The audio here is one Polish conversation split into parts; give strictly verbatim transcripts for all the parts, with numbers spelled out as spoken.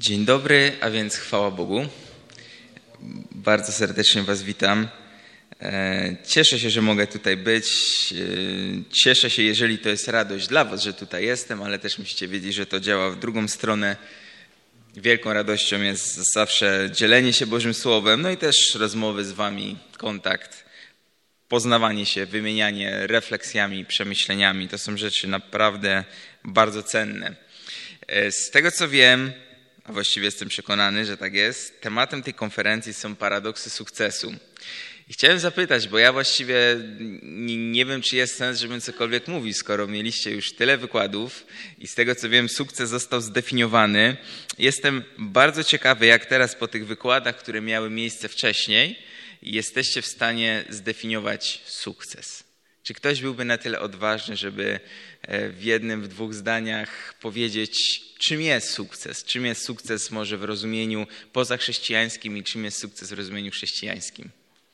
Dzień dobry, a więc chwała Bogu. Bardzo serdecznie Was witam. Cieszę się, że mogę tutaj być. Cieszę się, jeżeli to jest radość dla Was, że tutaj jestem, ale też musicie wiedzieć, że to działa w drugą stronę. Wielką radością jest zawsze dzielenie się Bożym Słowem, no i też rozmowy z Wami, kontakt, poznawanie się, wymienianie refleksjami, przemyśleniami. To są rzeczy naprawdę bardzo cenne. Z tego co wiem, a właściwie jestem przekonany, że tak jest, tematem tej konferencji są paradoksy sukcesu. I chciałem zapytać, bo ja właściwie nie, nie wiem, czy jest sens, żebym cokolwiek mówił, skoro mieliście już tyle wykładów i z tego co wiem, sukces został zdefiniowany. Jestem bardzo ciekawy, jak teraz po tych wykładach, które miały miejsce wcześniej, jesteście w stanie zdefiniować sukces. Czy ktoś byłby na tyle odważny, żeby w jednym, w dwóch zdaniach powiedzieć, czym jest sukces? Czym jest sukces może w rozumieniu pozachrześcijańskim i czym jest sukces w rozumieniu chrześcijańskim?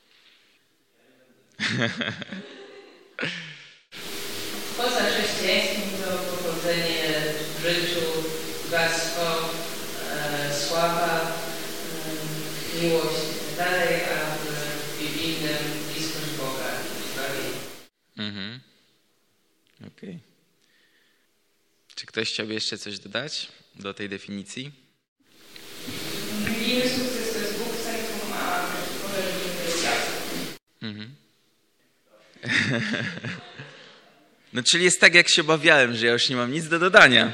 Poza chrześcijańskim to powodzenie w życiu, bogactwo, e, sława, e, miłość itd., a w biblijnym bliskość Boga i zbawienie. Mhm. Okej. Okay. Czy ktoś chciałby jeszcze coś dodać do tej definicji? Biblijny sukces to jest Bóg w centrum, a pożegnanie to jest jasne. Mhm. No czyli jest tak, jak się obawiałem, że ja już nie mam nic do dodania.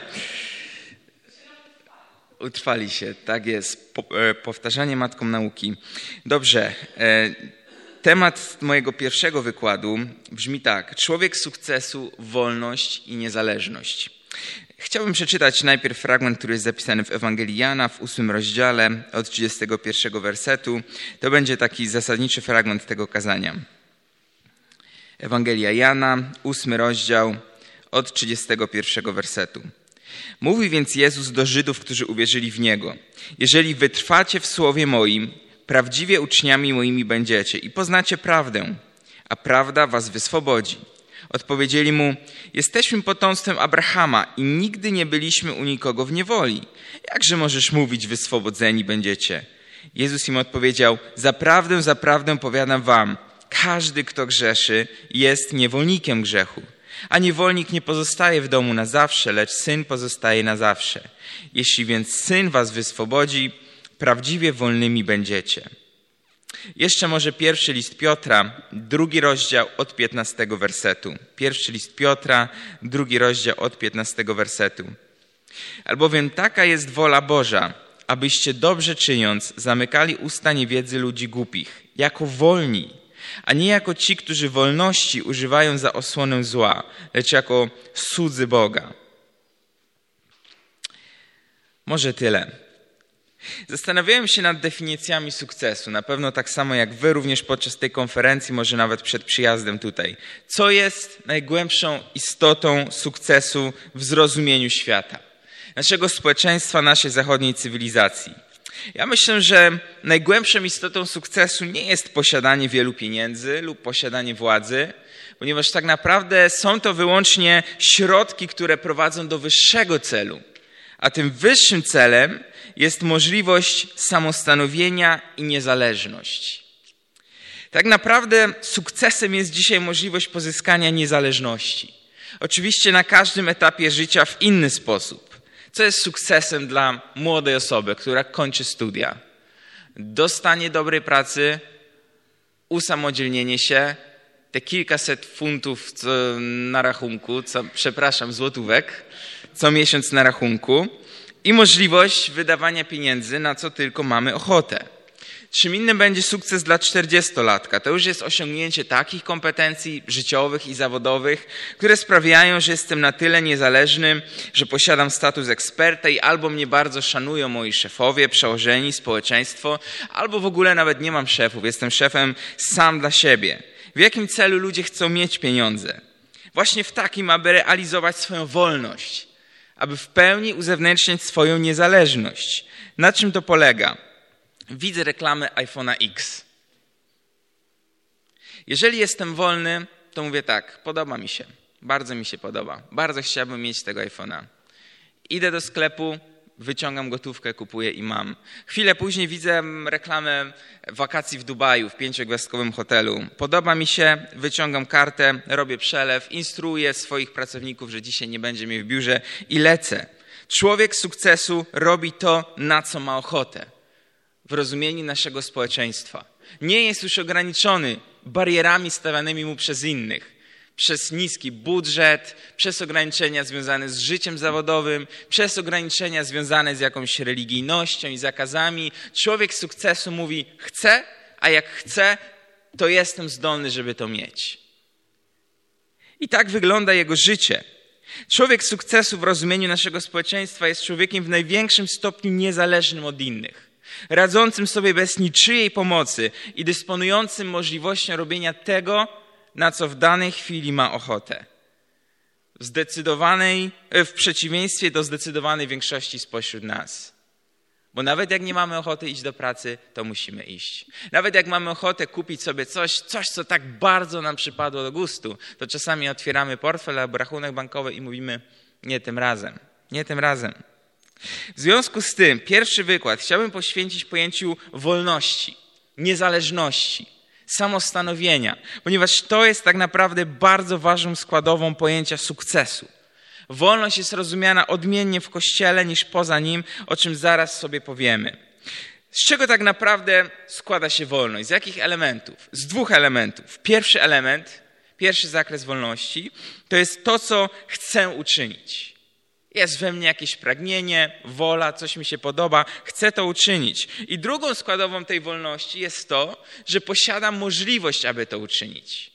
Utrwali się, tak jest. Powtarzanie matką nauki. Dobrze. Temat mojego pierwszego wykładu brzmi tak. Człowiek sukcesu, wolność i niezależność. Chciałbym przeczytać najpierw fragment, który jest zapisany w Ewangelii Jana w ósmym rozdziale od trzydziestego pierwszego wersetu. To będzie taki zasadniczy fragment tego kazania. Ewangelia Jana, ósmy rozdział od trzydziestego pierwszego wersetu. Mówi więc Jezus do Żydów, którzy uwierzyli w Niego. Jeżeli wytrwacie w słowie moim, prawdziwie uczniami moimi będziecie i poznacie prawdę, a prawda was wyswobodzi. Odpowiedzieli mu, jesteśmy potomstwem Abrahama i nigdy nie byliśmy u nikogo w niewoli. Jakże możesz mówić, wyswobodzeni będziecie? Jezus im odpowiedział, zaprawdę, zaprawdę powiadam wam, każdy, kto grzeszy, jest niewolnikiem grzechu. A niewolnik nie pozostaje w domu na zawsze, lecz syn pozostaje na zawsze. Jeśli więc syn was wyswobodzi, prawdziwie wolnymi będziecie. Jeszcze może pierwszy list Piotra, drugi rozdział od piętnastego wersetu. Pierwszy list Piotra, drugi rozdział od piętnastego wersetu. Albowiem taka jest wola Boża, abyście dobrze czyniąc zamykali usta niewiedzy ludzi głupich, jako wolni, a nie jako ci, którzy wolności używają za osłonę zła, lecz jako słudzy Boga. Może tyle. Zastanawiałem się nad definicjami sukcesu. Na pewno tak samo jak wy również podczas tej konferencji, może nawet przed przyjazdem tutaj. Co jest najgłębszą istotą sukcesu w zrozumieniu świata? Naszego społeczeństwa, naszej zachodniej cywilizacji. Ja myślę, że najgłębszą istotą sukcesu nie jest posiadanie wielu pieniędzy lub posiadanie władzy, ponieważ tak naprawdę są to wyłącznie środki, które prowadzą do wyższego celu. A tym wyższym celem jest możliwość samostanowienia i niezależność. Tak naprawdę sukcesem jest dzisiaj możliwość pozyskania niezależności. Oczywiście na każdym etapie życia w inny sposób. Co jest sukcesem dla młodej osoby, która kończy studia? Dostanie dobrej pracy, usamodzielnienie się, te kilkaset funtów co na rachunku, co, przepraszam, złotówek, co miesiąc na rachunku i możliwość wydawania pieniędzy, na co tylko mamy ochotę. Czym innym będzie sukces dla czterdziestolatka. To już jest osiągnięcie takich kompetencji życiowych i zawodowych, które sprawiają, że jestem na tyle niezależny, że posiadam status eksperta i albo mnie bardzo szanują moi szefowie, przełożeni, społeczeństwo, albo w ogóle nawet nie mam szefów. Jestem szefem sam dla siebie. W jakim celu ludzie chcą mieć pieniądze? Właśnie w takim, aby realizować swoją wolność, aby w pełni uzewnętrzniać swoją niezależność. Na czym to polega? Widzę reklamę iPhone'a X. Jeżeli jestem wolny, to mówię tak, podoba mi się, bardzo mi się podoba, bardzo chciałbym mieć tego iPhone'a. Idę do sklepu, wyciągam gotówkę, kupuję i mam. Chwilę później widzę reklamę wakacji w Dubaju, w pięciogwiazdkowym hotelu. Podoba mi się, wyciągam kartę, robię przelew, instruuję swoich pracowników, że dzisiaj nie będzie mnie w biurze i lecę. Człowiek sukcesu robi to, na co ma ochotę. W rozumieniu naszego społeczeństwa. Nie jest już ograniczony barierami stawianymi mu przez innych. Przez niski budżet, przez ograniczenia związane z życiem zawodowym, przez ograniczenia związane z jakąś religijnością i zakazami. Człowiek sukcesu mówi, chcę, a jak chcę, to jestem zdolny, żeby to mieć. I tak wygląda jego życie. Człowiek sukcesu w rozumieniu naszego społeczeństwa jest człowiekiem w największym stopniu niezależnym od innych, radzącym sobie bez niczyjej pomocy i dysponującym możliwością robienia tego, na co w danej chwili ma ochotę. W zdecydowanej, w przeciwieństwie do zdecydowanej większości spośród nas. Bo nawet jak nie mamy ochoty iść do pracy, to musimy iść. Nawet jak mamy ochotę kupić sobie coś, coś, co tak bardzo nam przypadło do gustu, to czasami otwieramy portfel albo rachunek bankowy i mówimy, nie tym razem, nie tym razem. W związku z tym, pierwszy wykład chciałbym poświęcić pojęciu wolności, niezależności, samostanowienia, ponieważ to jest tak naprawdę bardzo ważną składową pojęcia sukcesu. Wolność jest rozumiana odmiennie w Kościele niż poza nim, o czym zaraz sobie powiemy. Z czego tak naprawdę składa się wolność? Z jakich elementów? Z dwóch elementów. Pierwszy element, pierwszy zakres wolności, to jest to, co chcę uczynić. Jest we mnie jakieś pragnienie, wola, coś mi się podoba, chcę to uczynić. I drugą składową tej wolności jest to, że posiadam możliwość, aby to uczynić.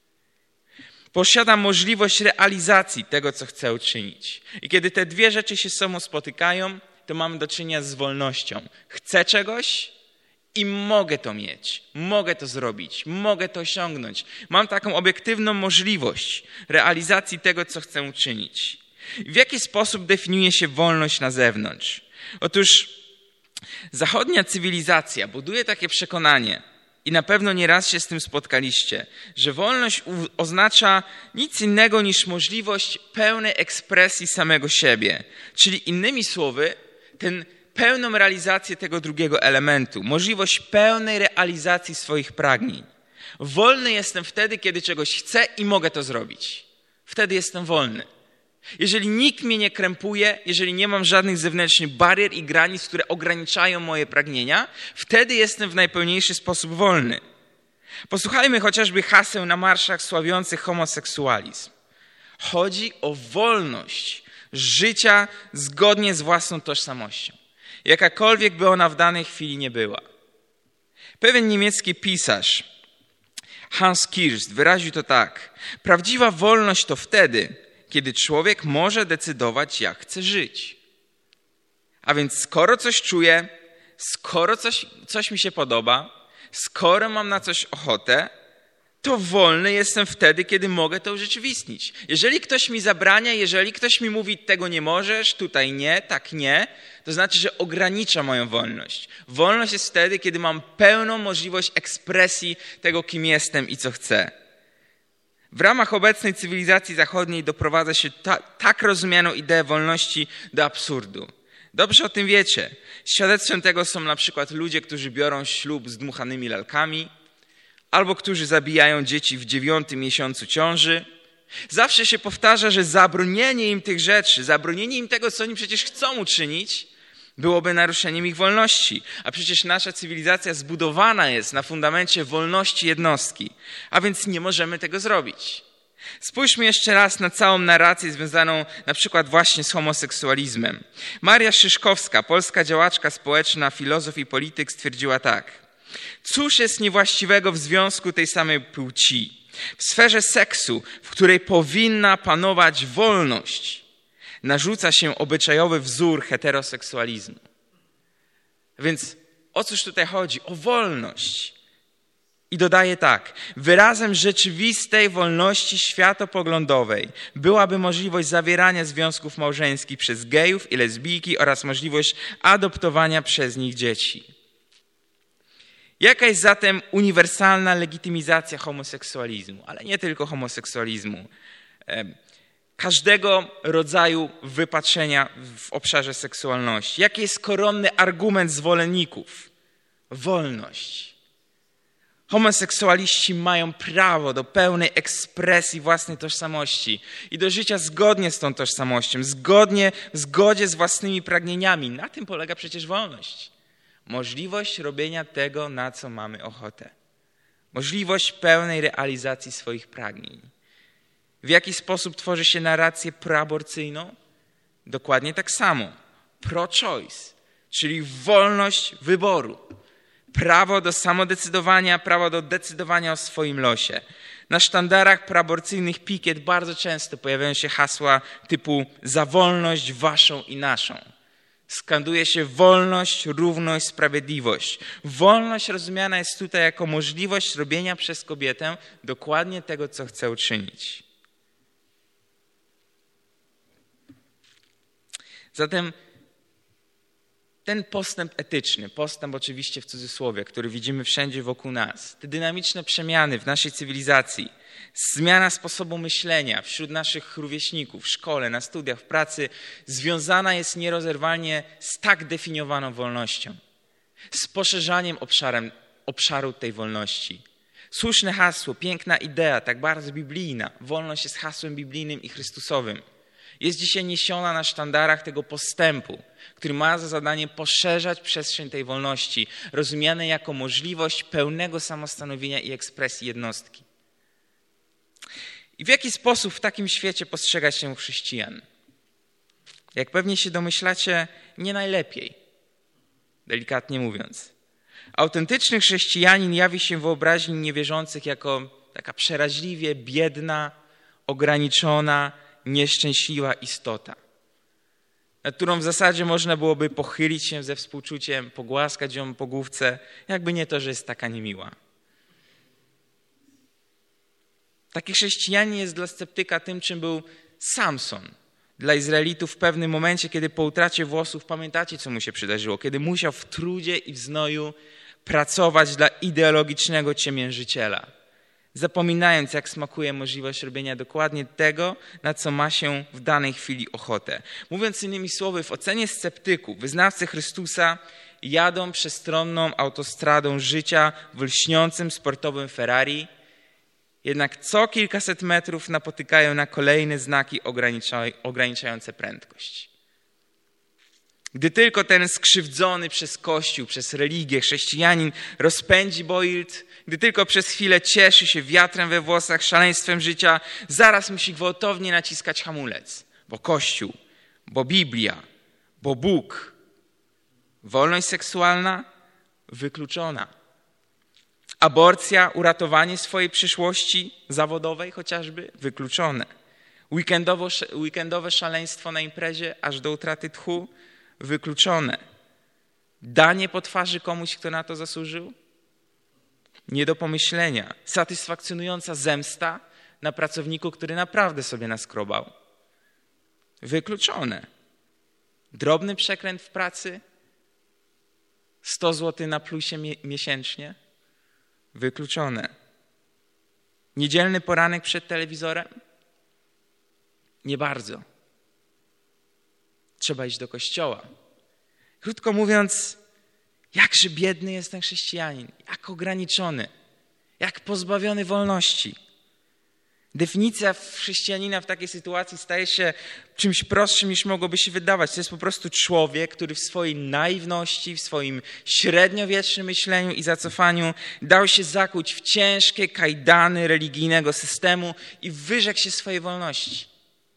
Posiadam możliwość realizacji tego, co chcę uczynić. I kiedy te dwie rzeczy się z sobą spotykają, to mamy do czynienia z wolnością. Chcę czegoś i mogę to mieć, mogę to zrobić, mogę to osiągnąć. Mam taką obiektywną możliwość realizacji tego, co chcę uczynić. W jaki sposób definiuje się wolność na zewnątrz? Otóż zachodnia cywilizacja buduje takie przekonanie i na pewno nieraz się z tym spotkaliście, że wolność oznacza nic innego niż możliwość pełnej ekspresji samego siebie. Czyli innymi słowy, ten pełną realizację tego drugiego elementu, możliwość pełnej realizacji swoich pragnień. Wolny jestem wtedy, kiedy czegoś chcę i mogę to zrobić. Wtedy jestem wolny. Jeżeli nikt mnie nie krępuje, jeżeli nie mam żadnych zewnętrznych barier i granic, które ograniczają moje pragnienia, wtedy jestem w najpełniejszy sposób wolny. Posłuchajmy chociażby haseł na marszach sławiących homoseksualizm. Chodzi o wolność życia zgodnie z własną tożsamością, jakakolwiek by ona w danej chwili nie była. Pewien niemiecki pisarz Hans Kirst wyraził to tak. Prawdziwa wolność to wtedy, kiedy człowiek może decydować, jak chce żyć. A więc skoro coś czuję, skoro coś, coś mi się podoba, skoro mam na coś ochotę, to wolny jestem wtedy, kiedy mogę to urzeczywistnić. Jeżeli ktoś mi zabrania, jeżeli ktoś mi mówi, tego nie możesz, tutaj nie, tak nie, to znaczy, że ogranicza moją wolność. Wolność jest wtedy, kiedy mam pełną możliwość ekspresji tego, kim jestem i co chcę. W ramach obecnej cywilizacji zachodniej doprowadza się ta, tak rozumianą ideę wolności do absurdu. Dobrze o tym wiecie. Świadectwem tego są na przykład ludzie, którzy biorą ślub z dmuchanymi lalkami, albo którzy zabijają dzieci w dziewiątym miesiącu ciąży. Zawsze się powtarza, że zabronienie im tych rzeczy, zabronienie im tego, co oni przecież chcą uczynić, byłoby naruszeniem ich wolności. A przecież nasza cywilizacja zbudowana jest na fundamencie wolności jednostki, a więc nie możemy tego zrobić. Spójrzmy jeszcze raz na całą narrację związaną na przykład właśnie z homoseksualizmem. Maria Szyszkowska, polska działaczka społeczna, filozof i polityk, stwierdziła tak. Cóż jest niewłaściwego w związku tej samej płci? W sferze seksu, w której powinna panować wolność, narzuca się obyczajowy wzór heteroseksualizmu. Więc o cóż tutaj chodzi? O wolność. I dodaje tak. Wyrazem rzeczywistej wolności światopoglądowej byłaby możliwość zawierania związków małżeńskich przez gejów i lesbijki oraz możliwość adoptowania przez nich dzieci. Jaka jest zatem uniwersalna legitymizacja homoseksualizmu? Ale nie tylko homoseksualizmu. każdego rodzaju wypaczenia w obszarze seksualności. Jaki jest koronny argument zwolenników? Wolność. Homoseksualiści mają prawo do pełnej ekspresji własnej tożsamości i do życia zgodnie z tą tożsamością, zgodnie, w zgodzie z własnymi pragnieniami. Na tym polega przecież wolność. Możliwość robienia tego, na co mamy ochotę. Możliwość pełnej realizacji swoich pragnień. W jaki sposób tworzy się narrację proaborcyjną? Dokładnie tak samo. Pro-choice, czyli wolność wyboru. Prawo do samodecydowania, prawo do decydowania o swoim losie. Na sztandarach proaborcyjnych pikiet bardzo często pojawiają się hasła typu za wolność waszą i naszą. Skanduje się wolność, równość, sprawiedliwość. Wolność rozumiana jest tutaj jako możliwość robienia przez kobietę dokładnie tego, co chce uczynić. Zatem ten postęp etyczny, postęp oczywiście w cudzysłowie, który widzimy wszędzie wokół nas, te dynamiczne przemiany w naszej cywilizacji, zmiana sposobu myślenia wśród naszych rówieśników w szkole, na studiach, w pracy, związana jest nierozerwalnie z tak definiowaną wolnością, z poszerzaniem obszarem, obszaru tej wolności. Słuszne hasło, piękna idea, tak bardzo biblijna, wolność jest hasłem biblijnym i chrystusowym. Jest dzisiaj niesiona na sztandarach tego postępu, który ma za zadanie poszerzać przestrzeń tej wolności, rozumianej jako możliwość pełnego samostanowienia i ekspresji jednostki. I w jaki sposób w takim świecie postrzega się chrześcijan? Jak pewnie się domyślacie, nie najlepiej, delikatnie mówiąc. Autentyczny chrześcijanin jawi się w wyobraźni niewierzących jako taka przeraźliwie biedna, ograniczona, nieszczęśliwa istota, nad którą w zasadzie można byłoby pochylić się ze współczuciem, pogłaskać ją po główce, jakby nie to, że jest taka niemiła. Taki chrześcijanin jest dla sceptyka tym, czym był Samson. Dla Izraelitów w pewnym momencie, kiedy po utracie włosów, pamiętacie, co mu się przydarzyło, kiedy musiał w trudzie i w znoju pracować dla ideologicznego ciemiężyciela, zapominając, jak smakuje możliwość robienia dokładnie tego, na co ma się w danej chwili ochotę. Mówiąc innymi słowy, w ocenie sceptyków, wyznawcy Chrystusa jadą przestronną autostradą życia w lśniącym sportowym Ferrari, jednak co kilkaset metrów napotykają na kolejne znaki ograniczające prędkość. Gdy tylko ten skrzywdzony przez Kościół, przez religię chrześcijanin rozpędzi boilt, gdy tylko przez chwilę cieszy się wiatrem we włosach, szaleństwem życia, zaraz musi gwałtownie naciskać hamulec. Bo Kościół, bo Biblia, bo Bóg. Wolność seksualna wykluczona. Aborcja, uratowanie swojej przyszłości zawodowej chociażby wykluczone. Weekendowo, weekendowe szaleństwo na imprezie aż do utraty tchu wykluczone. Danie po twarzy komuś, kto na to zasłużył? Nie do pomyślenia. Satysfakcjonująca zemsta na pracowniku, który naprawdę sobie naskrobał? Wykluczone. Drobny przekręt w pracy? sto złotych na plusie miesięcznie? Wykluczone. Niedzielny poranek przed telewizorem? Nie bardzo. Trzeba iść do kościoła. Krótko mówiąc, jakże biedny jest ten chrześcijanin, jak ograniczony, jak pozbawiony wolności. Definicja chrześcijanina w takiej sytuacji staje się czymś prostszym, niż mogłoby się wydawać. To jest po prostu człowiek, który w swojej naiwności, w swoim średniowiecznym myśleniu i zacofaniu dał się zakuć w ciężkie kajdany religijnego systemu i wyrzekł się swojej wolności.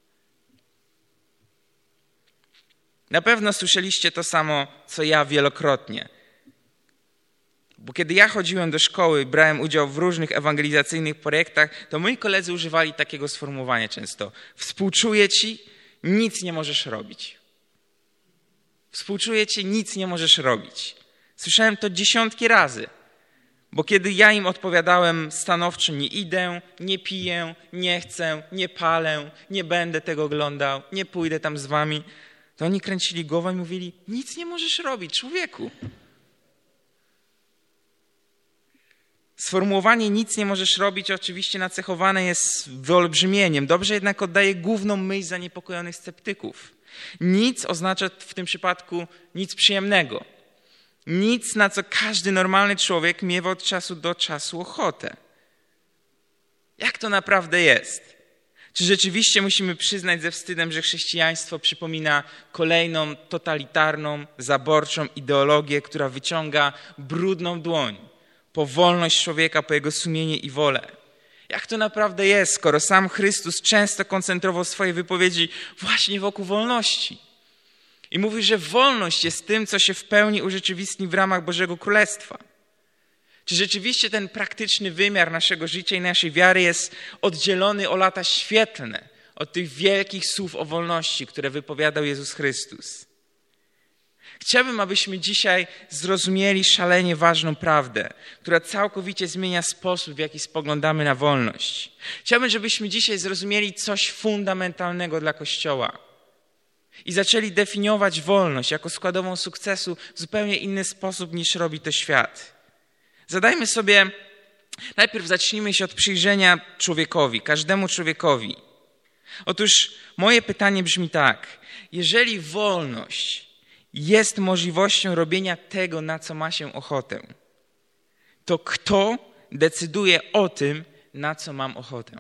Na pewno słyszeliście to samo, co ja wielokrotnie. Bo kiedy ja chodziłem do szkoły, brałem udział w różnych ewangelizacyjnych projektach, to moi koledzy używali takiego sformułowania często. Współczuję ci, nic nie możesz robić. Współczuję ci, nic nie możesz robić. Słyszałem to dziesiątki razy. Bo kiedy ja im odpowiadałem stanowczo, nie idę, nie piję, nie chcę, nie palę, nie będę tego oglądał, nie pójdę tam z wami, to oni kręcili głową i mówili, nic nie możesz robić, człowieku. Sformułowanie nic nie możesz robić oczywiście nacechowane jest wyolbrzymieniem. Dobrze jednak oddaje główną myśl zaniepokojonych sceptyków. Nic oznacza w tym przypadku nic przyjemnego. Nic, na co każdy normalny człowiek miewa od czasu do czasu ochotę. Jak to naprawdę jest? Czy rzeczywiście musimy przyznać ze wstydem, że chrześcijaństwo przypomina kolejną totalitarną, zaborczą ideologię, która wyciąga brudną dłoń po wolność człowieka, po jego sumienie i wolę? Jak to naprawdę jest, skoro sam Chrystus często koncentrował swoje wypowiedzi właśnie wokół wolności? I mówi, że wolność jest tym, co się w pełni urzeczywistni w ramach Bożego Królestwa. Czy rzeczywiście ten praktyczny wymiar naszego życia i naszej wiary jest oddzielony o lata świetlne od tych wielkich słów o wolności, które wypowiadał Jezus Chrystus? Chciałbym, abyśmy dzisiaj zrozumieli szalenie ważną prawdę, która całkowicie zmienia sposób, w jaki spoglądamy na wolność. Chciałbym, żebyśmy dzisiaj zrozumieli coś fundamentalnego dla Kościoła i zaczęli definiować wolność jako składową sukcesu w zupełnie inny sposób, niż robi to świat. Zadajmy sobie, najpierw zacznijmy się od przyjrzenia człowiekowi, każdemu człowiekowi. Otóż moje pytanie brzmi tak: jeżeli wolność jest możliwością robienia tego, na co ma się ochotę, to kto decyduje o tym, na co mam ochotę?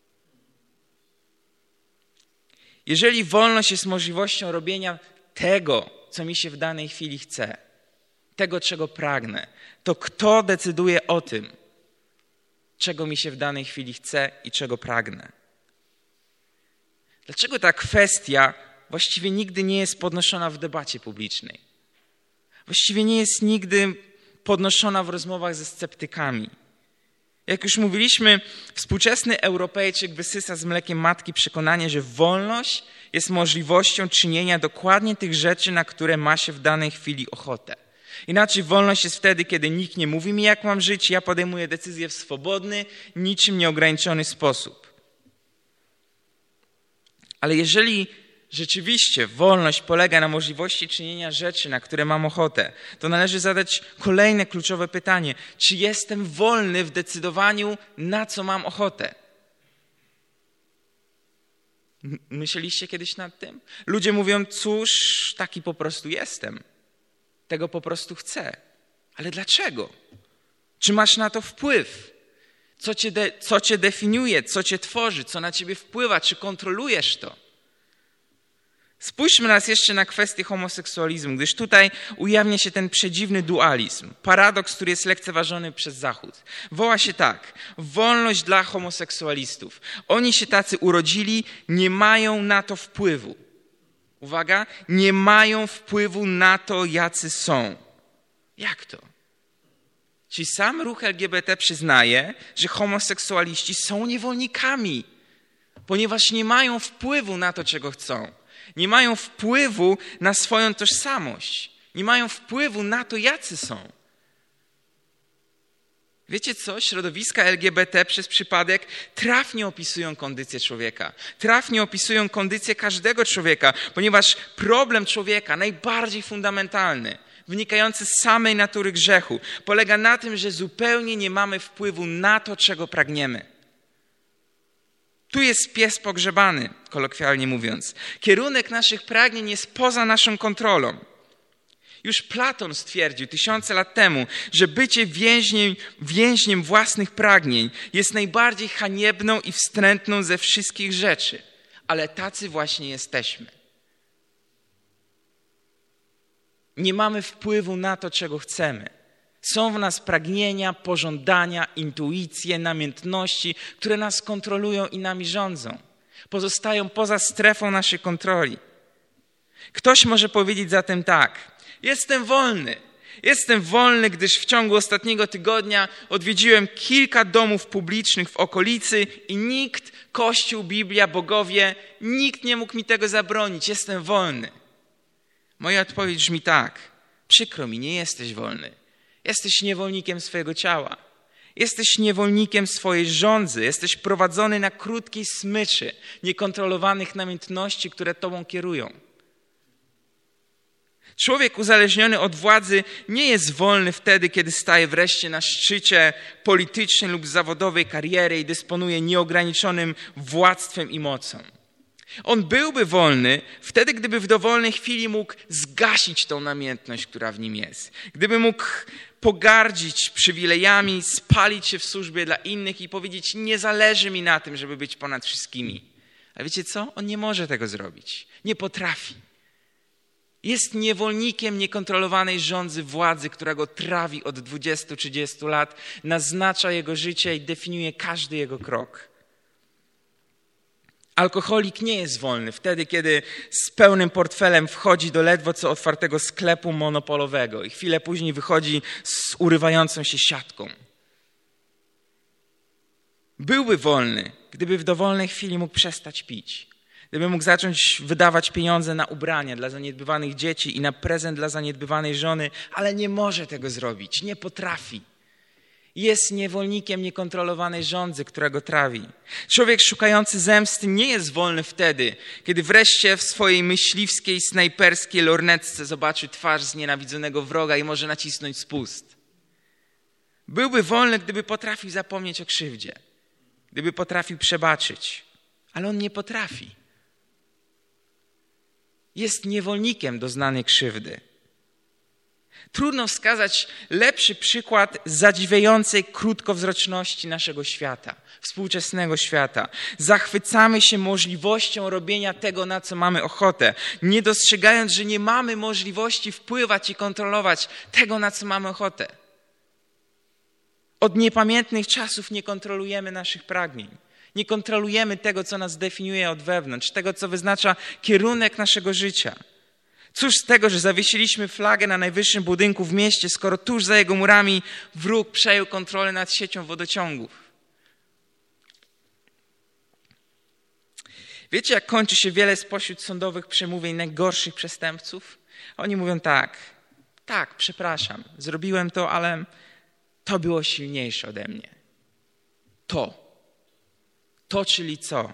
Jeżeli wolność jest możliwością robienia tego, co mi się w danej chwili chce, tego, czego pragnę, to kto decyduje o tym, czego mi się w danej chwili chce i czego pragnę? Dlaczego ta kwestia właściwie nigdy nie jest podnoszona w debacie publicznej? Właściwie nie jest nigdy podnoszona w rozmowach ze sceptykami. Jak już mówiliśmy, współczesny Europejczyk wysysa z mlekiem matki przekonanie, że wolność jest możliwością czynienia dokładnie tych rzeczy, na które ma się w danej chwili ochotę. Inaczej wolność jest wtedy, kiedy nikt nie mówi mi, jak mam żyć, ja podejmuję decyzję w swobodny, niczym nieograniczony sposób. Ale jeżeli rzeczywiście wolność polega na możliwości czynienia rzeczy, na które mam ochotę, to należy zadać kolejne kluczowe pytanie. Czy jestem wolny w decydowaniu, na co mam ochotę? Myśleliście kiedyś nad tym? Ludzie mówią, cóż, taki po prostu jestem. Tego po prostu chcę. Ale dlaczego? Czy masz na to wpływ? Co cię, de- co cię definiuje? Co cię tworzy? Co na ciebie wpływa? Czy kontrolujesz to? Spójrzmy raz jeszcze na kwestię homoseksualizmu, gdyż tutaj ujawnia się ten przedziwny dualizm, paradoks, który jest lekceważony przez Zachód. Woła się tak: wolność dla homoseksualistów. Oni się tacy urodzili, nie mają na to wpływu. Uwaga, nie mają wpływu na to, jacy są. Jak to? Czyli sam ruch L G B T przyznaje, że homoseksualiści są niewolnikami, ponieważ nie mają wpływu na to, czego chcą. Nie mają wpływu na swoją tożsamość. Nie mają wpływu na to, jacy są. Wiecie co? Środowiska L G B T przez przypadek trafnie opisują kondycję człowieka. Trafnie opisują kondycję każdego człowieka, ponieważ problem człowieka, najbardziej fundamentalny, wynikający z samej natury grzechu, polega na tym, że zupełnie nie mamy wpływu na to, czego pragniemy. Tu jest pies pogrzebany, kolokwialnie mówiąc. Kierunek naszych pragnień jest poza naszą kontrolą. Już Platon stwierdził tysiące lat temu, że bycie więźniem, więźniem własnych pragnień jest najbardziej haniebną i wstrętną ze wszystkich rzeczy. Ale tacy właśnie jesteśmy. Nie mamy wpływu na to, czego chcemy. Są w nas pragnienia, pożądania, intuicje, namiętności, które nas kontrolują i nami rządzą. Pozostają poza strefą naszej kontroli. Ktoś może powiedzieć zatem tak: jestem wolny. Jestem wolny, gdyż w ciągu ostatniego tygodnia odwiedziłem kilka domów publicznych w okolicy i nikt, Kościół, Biblia, bogowie, nikt nie mógł mi tego zabronić. Jestem wolny. Moja odpowiedź brzmi tak: przykro mi, nie jesteś wolny. Jesteś niewolnikiem swojego ciała. Jesteś niewolnikiem swojej żądzy. Jesteś prowadzony na krótkiej smyczy niekontrolowanych namiętności, które tobą kierują. Człowiek uzależniony od władzy nie jest wolny wtedy, kiedy staje wreszcie na szczycie politycznej lub zawodowej kariery i dysponuje nieograniczonym władztwem i mocą. On byłby wolny wtedy, gdyby w dowolnej chwili mógł zgasić tą namiętność, która w nim jest. Gdyby mógł pogardzić przywilejami, spalić się w służbie dla innych i powiedzieć: nie zależy mi na tym, żeby być ponad wszystkimi. A wiecie co? On nie może tego zrobić. Nie potrafi. Jest niewolnikiem niekontrolowanej żądzy władzy, która go trawi od dwudziestu trzydziestu lat, naznacza jego życie i definiuje każdy jego krok. Alkoholik nie jest wolny wtedy, kiedy z pełnym portfelem wchodzi do ledwo co otwartego sklepu monopolowego i chwilę później wychodzi z urywającą się siatką. Byłby wolny, gdyby w dowolnej chwili mógł przestać pić. Gdyby mógł zacząć wydawać pieniądze na ubrania dla zaniedbywanych dzieci i na prezent dla zaniedbywanej żony, ale nie może tego zrobić, nie potrafi. Jest niewolnikiem niekontrolowanej żądzy, która go trawi. Człowiek szukający zemsty nie jest wolny wtedy, kiedy wreszcie w swojej myśliwskiej, snajperskiej lornetce zobaczy twarz znienawidzonego wroga i może nacisnąć spust. Byłby wolny, gdyby potrafił zapomnieć o krzywdzie, gdyby potrafił przebaczyć, ale on nie potrafi. Jest niewolnikiem doznanej krzywdy. Trudno wskazać lepszy przykład zadziwiającej krótkowzroczności naszego świata, współczesnego świata. Zachwycamy się możliwością robienia tego, na co mamy ochotę, nie dostrzegając, że nie mamy możliwości wpływać i kontrolować tego, na co mamy ochotę. Od niepamiętnych czasów nie kontrolujemy naszych pragnień. Nie kontrolujemy tego, co nas definiuje od wewnątrz, tego, co wyznacza kierunek naszego życia. Cóż z tego, że zawiesiliśmy flagę na najwyższym budynku w mieście, skoro tuż za jego murami wróg przejął kontrolę nad siecią wodociągów. Wiecie, jak kończy się wiele spośród sądowych przemówień najgorszych przestępców? Oni mówią tak: tak, przepraszam, zrobiłem to, ale to było silniejsze ode mnie. To. To, czyli co?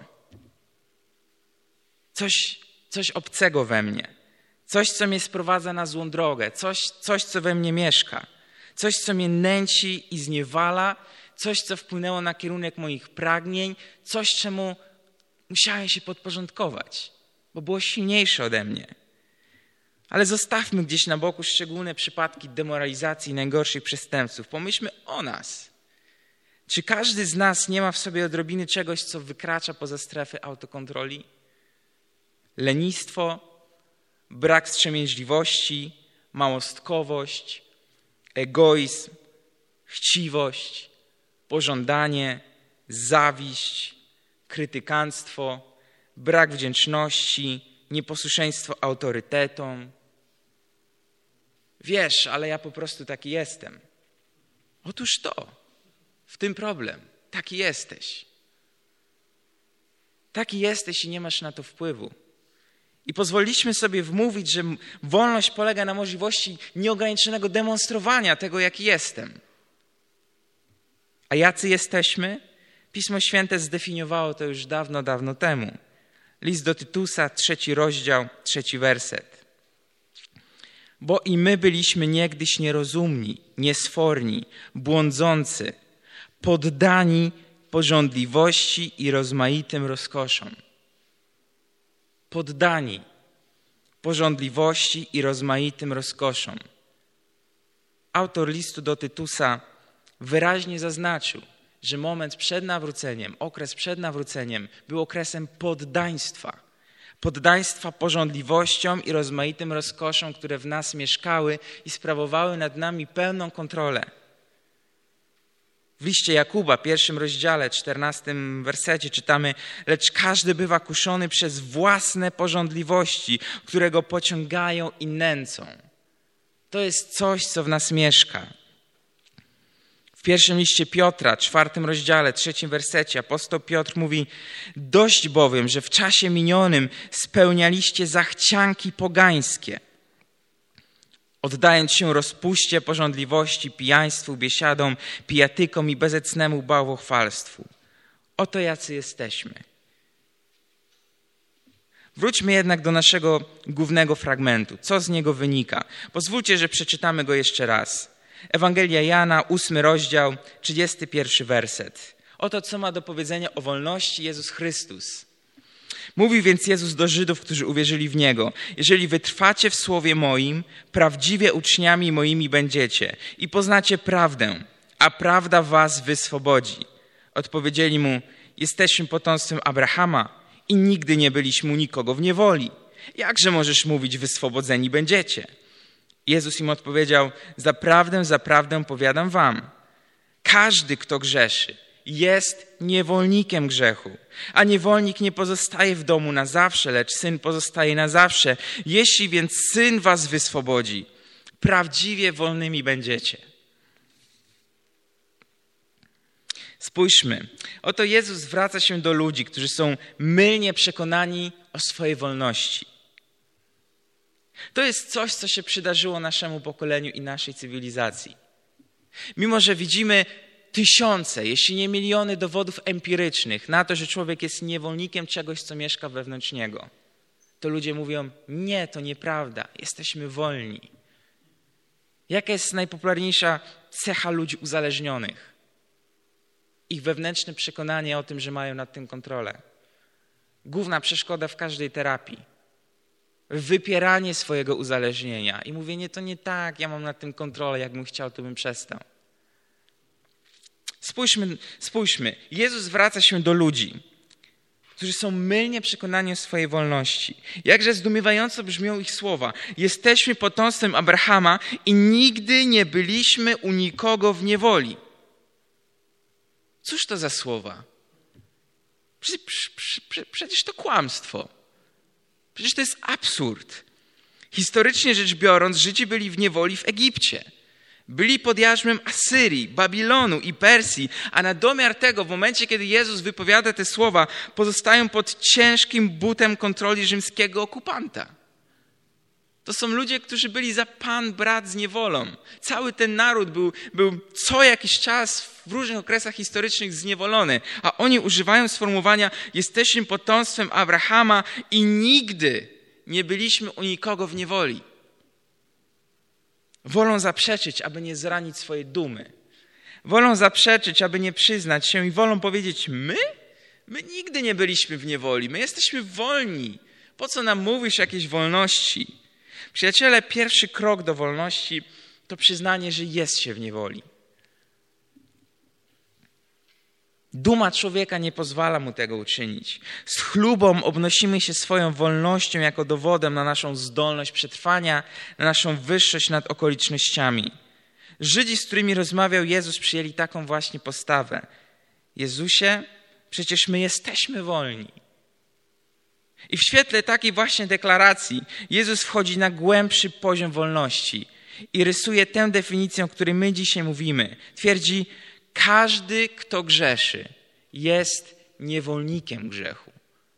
Coś, coś obcego we mnie. Coś, co mnie sprowadza na złą drogę. Coś, coś, co we mnie mieszka. Coś, co mnie nęci i zniewala. Coś, co wpłynęło na kierunek moich pragnień. Coś, czemu musiałem się podporządkować, bo było silniejsze ode mnie. Ale zostawmy gdzieś na boku szczególne przypadki demoralizacji najgorszych przestępców. Pomyślmy o nas. Czy każdy z nas nie ma w sobie odrobiny czegoś, co wykracza poza strefę autokontroli? Lenistwo, brak wstrzemięźliwości, małostkowość, egoizm, chciwość, pożądanie, zawiść, krytykanstwo, brak wdzięczności, nieposłuszeństwo autorytetom. Wiesz, ale ja po prostu taki jestem. Otóż to. W tym problem. Taki jesteś. Taki jesteś i nie masz na to wpływu. I pozwoliliśmy sobie wmówić, że wolność polega na możliwości nieograniczonego demonstrowania tego, jaki jestem. A jacy jesteśmy? Pismo Święte zdefiniowało to już dawno, dawno temu. List do Tytusa, trzeci rozdział, trzeci werset. Bo i my byliśmy niegdyś nierozumni, niesforni, błądzący, poddani pożądliwości i rozmaitym rozkoszom. Poddani pożądliwości i rozmaitym rozkoszom. Autor listu do Tytusa wyraźnie zaznaczył, że moment przed nawróceniem, okres przed nawróceniem był okresem poddaństwa. Poddaństwa pożądliwościom i rozmaitym rozkoszom, które w nas mieszkały i sprawowały nad nami pełną kontrolę. W liście Jakuba, pierwszym rozdziale, czternastym wersecie czytamy: lecz każdy bywa kuszony przez własne pożądliwości, które go pociągają i nęcą. To jest coś, co w nas mieszka. W pierwszym liście Piotra, czwartym rozdziale, trzecim wersecie apostoł Piotr mówi: dość bowiem, że w czasie minionym spełnialiście zachcianki pogańskie, oddając się rozpuście, pożądliwości, pijaństwu, biesiadom, pijatykom i bezecnemu bałwochwalstwu. Oto jacy jesteśmy. Wróćmy jednak do naszego głównego fragmentu. Co z niego wynika? Pozwólcie, że przeczytamy go jeszcze raz. Ewangelia Jana, ósmy rozdział, trzydziesty pierwszy werset. Oto co ma do powiedzenia o wolności Jezus Chrystus. Mówi więc Jezus do Żydów, którzy uwierzyli w Niego: jeżeli wytrwacie w słowie moim, prawdziwie uczniami moimi będziecie i poznacie prawdę, a prawda was wyswobodzi. Odpowiedzieli mu: jesteśmy potomstwem Abrahama i nigdy nie byliśmy u nikogo w niewoli. Jakże możesz mówić, wyswobodzeni będziecie? Jezus im odpowiedział: zaprawdę, zaprawdę powiadam wam, każdy, kto grzeszy, jest niewolnikiem grzechu. A niewolnik nie pozostaje w domu na zawsze, lecz syn pozostaje na zawsze. Jeśli więc syn was wyswobodzi, prawdziwie wolnymi będziecie. Spójrzmy, oto Jezus zwraca się do ludzi, którzy są mylnie przekonani o swojej wolności. To jest coś, co się przydarzyło naszemu pokoleniu i naszej cywilizacji. Mimo że widzimy tysiące, jeśli nie miliony dowodów empirycznych na to, że człowiek jest niewolnikiem czegoś, co mieszka wewnątrz niego, to ludzie mówią: nie, to nieprawda, jesteśmy wolni. Jaka jest najpopularniejsza cecha ludzi uzależnionych? Ich wewnętrzne przekonanie o tym, że mają nad tym kontrolę. Główna przeszkoda w każdej terapii. Wypieranie swojego uzależnienia i mówienie: to nie tak, ja mam nad tym kontrolę, jakbym chciał, to bym przestał. Spójrzmy, spójrzmy. Jezus zwraca się do ludzi, którzy są mylnie przekonani o swojej wolności. Jakże zdumiewająco brzmią ich słowa. Jesteśmy potomstwem Abrahama i nigdy nie byliśmy u nikogo w niewoli. Cóż to za słowa? Przecież, przecież, przecież to kłamstwo. Przecież to jest absurd. Historycznie rzecz biorąc, Żydzi byli w niewoli w Egipcie. Byli pod jarzmem Asyrii, Babilonu i Persji, a na domiar tego w momencie, kiedy Jezus wypowiada te słowa, pozostają pod ciężkim butem kontroli rzymskiego okupanta. To są ludzie, którzy byli za pan brat z niewolą. Cały ten naród był, był co jakiś czas w różnych okresach historycznych zniewolony, a oni używają sformułowania: jesteśmy potomstwem Abrahama i nigdy nie byliśmy u nikogo w niewoli. Wolą zaprzeczyć, aby nie zranić swojej dumy. Wolą zaprzeczyć, aby nie przyznać się i wolą powiedzieć: my? My nigdy nie byliśmy w niewoli, my jesteśmy wolni. Po co nam mówisz o jakiejś wolności? Przyjaciele, pierwszy krok do wolności to przyznanie, że jest się w niewoli. Duma człowieka nie pozwala mu tego uczynić. Z chlubą obnosimy się swoją wolnością jako dowodem na naszą zdolność przetrwania, na naszą wyższość nad okolicznościami. Żydzi, z którymi rozmawiał Jezus, przyjęli taką właśnie postawę. Jezusie, przecież my jesteśmy wolni. I w świetle takiej właśnie deklaracji Jezus wchodzi na głębszy poziom wolności i rysuje tę definicję, o której my dzisiaj mówimy. Twierdzi: każdy, kto grzeszy, jest niewolnikiem grzechu.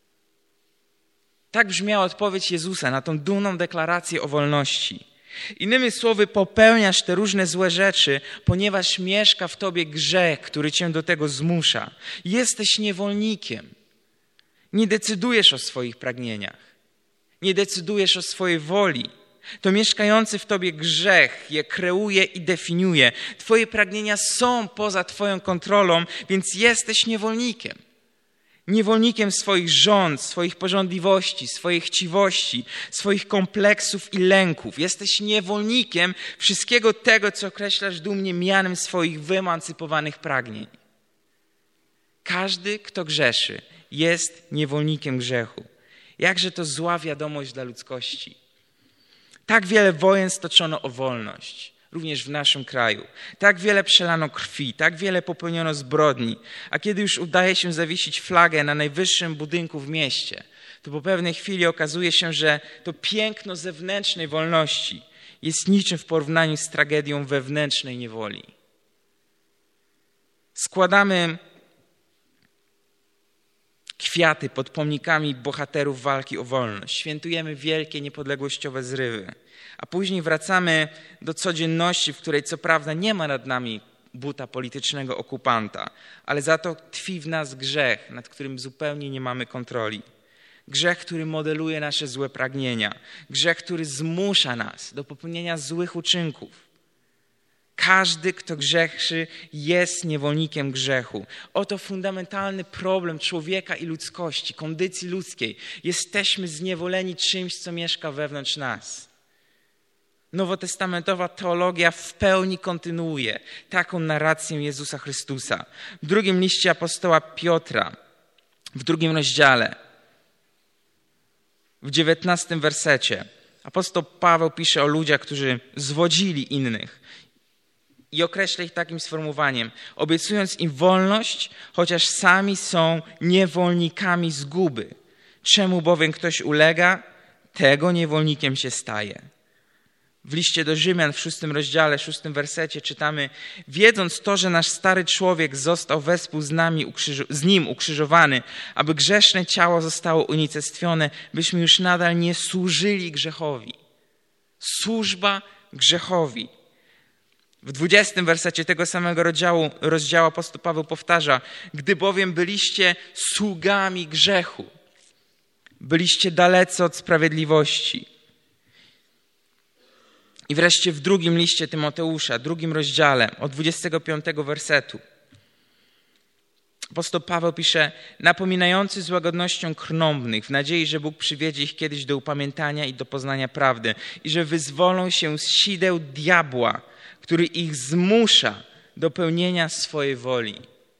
Tak brzmiała odpowiedź Jezusa na tą dumną deklarację o wolności. Innymi słowy, popełniasz te różne złe rzeczy, ponieważ mieszka w tobie grzech, który cię do tego zmusza. Jesteś niewolnikiem. Nie decydujesz o swoich pragnieniach. Nie decydujesz o swojej woli. To mieszkający w tobie grzech je kreuje i definiuje. Twoje pragnienia są poza twoją kontrolą, więc jesteś niewolnikiem. Niewolnikiem swoich żąd, swoich pożądliwości, swojej chciwości, swoich kompleksów i lęków. Jesteś niewolnikiem wszystkiego tego, co określasz dumnie mianem swoich wyemancypowanych pragnień. Każdy, kto grzeszy, jest niewolnikiem grzechu. Jakże to zła wiadomość dla ludzkości. Tak wiele wojen stoczono o wolność, również w naszym kraju. Tak wiele przelano krwi, tak wiele popełniono zbrodni. A kiedy już udaje się zawiesić flagę na najwyższym budynku w mieście, to po pewnej chwili okazuje się, że to piękno zewnętrznej wolności jest niczym w porównaniu z tragedią wewnętrznej niewoli. Składamy kwiaty pod pomnikami bohaterów walki o wolność. Świętujemy wielkie niepodległościowe zrywy. A później wracamy do codzienności, w której co prawda nie ma nad nami buta politycznego okupanta, ale za to tkwi w nas grzech, nad którym zupełnie nie mamy kontroli. Grzech, który modeluje nasze złe pragnienia. Grzech, który zmusza nas do popełnienia złych uczynków. Każdy, kto grzeszy, jest niewolnikiem grzechu. Oto fundamentalny problem człowieka i ludzkości, kondycji ludzkiej. Jesteśmy zniewoleni czymś, co mieszka wewnątrz nas. Nowotestamentowa teologia w pełni kontynuuje taką narrację Jezusa Chrystusa. W drugim liście apostoła Piotra, w drugim rozdziale, w dziewiętnastym wersecie, apostoł Paweł pisze o ludziach, którzy zwodzili innych i określa ich takim sformułowaniem: obiecując im wolność, chociaż sami są niewolnikami zguby. Czemu bowiem ktoś ulega, tego niewolnikiem się staje. W liście do Rzymian w szóstym rozdziale, szóstym wersecie czytamy: wiedząc to, że nasz stary człowiek został wespół z, nami ukrzyżo- z nim ukrzyżowany, aby grzeszne ciało zostało unicestwione, byśmy już nadal nie służyli grzechowi. Służba grzechowi. W dwudziestym wersecie tego samego rozdziału, rozdziału apostoł Paweł powtarza: gdy bowiem byliście sługami grzechu, byliście dalecy od sprawiedliwości. I wreszcie w drugim liście Tymoteusza, drugim rozdziale, od dwudziestego piątego wersetu, apostoł Paweł pisze: napominający z łagodnością krnąbnych, w nadziei, że Bóg przywiedzie ich kiedyś do upamiętania i do poznania prawdy i że wyzwolą się z sideł diabła, który ich zmusza do pełnienia swojej woli.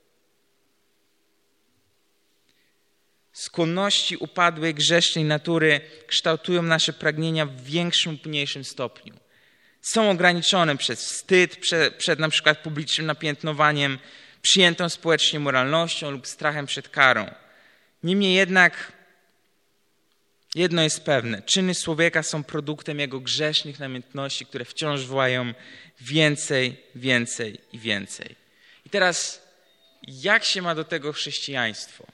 Skłonności upadłej, grzesznej natury kształtują nasze pragnienia w większym lub mniejszym stopniu. Są ograniczone przez wstyd, przed, przed na przykład publicznym napiętnowaniem, przyjętą społecznie moralnością lub strachem przed karą. Niemniej jednak jedno jest pewne: czyny człowieka są produktem jego grzesznych namiętności, które wciąż wołają więcej, więcej i więcej. I teraz, jak się ma do tego chrześcijaństwo?